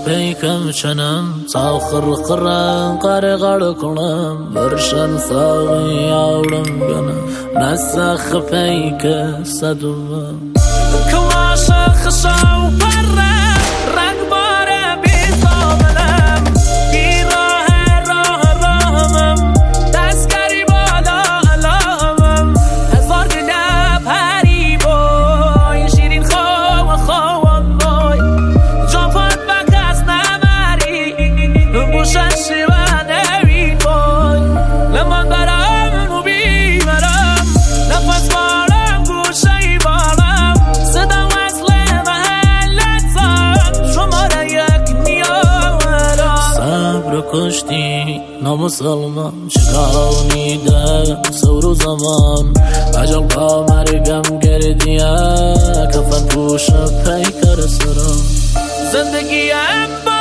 پیکم چنم تا خرقرم قرقر کنم برشن ساقی آورم گنم نسخ پیک صدوم کماشا خشاو پرم رنگ باره بی زامنم بی راهمم دستگری بالا علامم هزار دل پری بای شیرین خوان بای جافت بکس نمری بوشن شیوه نوین بای لمن برم و بیمرم نفس بارم گوشه بارم صدا وصل محلت شماره یک نیارم صبر کشتی نامسلمان چکانیده سور زمان عجل با مرگم گردیه کفن پوش پیکر سرم زندگیم